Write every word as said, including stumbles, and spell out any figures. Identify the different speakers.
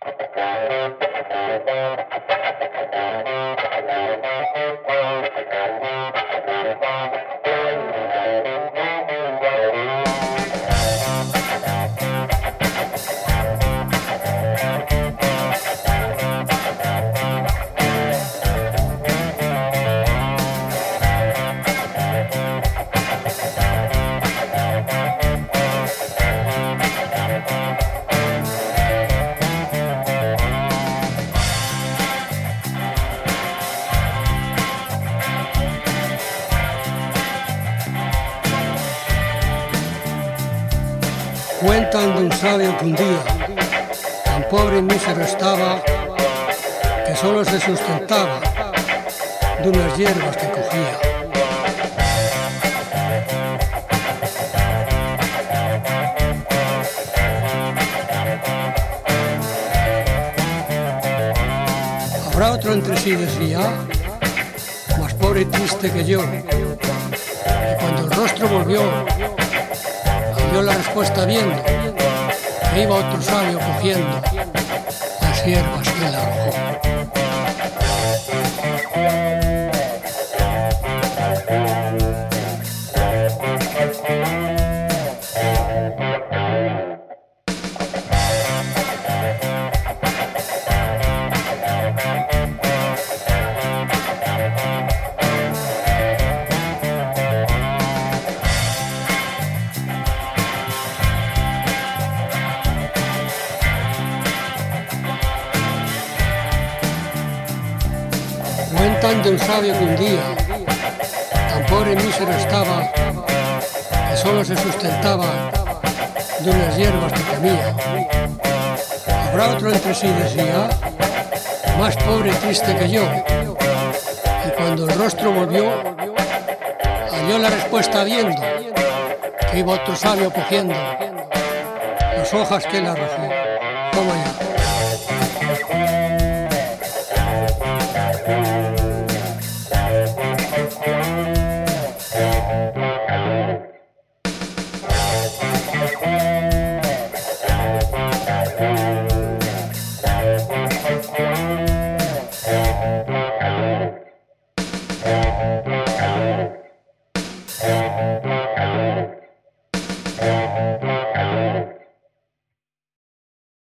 Speaker 1: Cuentan de un sabio que un día, tan pobre y mísero estaba, que solo se sustentaba de unas hierbas que cogía. Habrá otro entre sí, decía, más pobre y triste que yo, y cuando el rostro volvió, dio la respuesta viendo que iba otro sabio cogiendo las hierbas que él arrojó. Cuentan de un sabio que un día, tan pobre y mísero estaba, que solo se sustentaba de unas hierbas que comía. Habrá otro entre sí, decía, más pobre y triste que yo, y cuando el rostro volvió, halló la respuesta viendo que iba otro sabio cogiendo las hojas que él arrojó. Toma ya.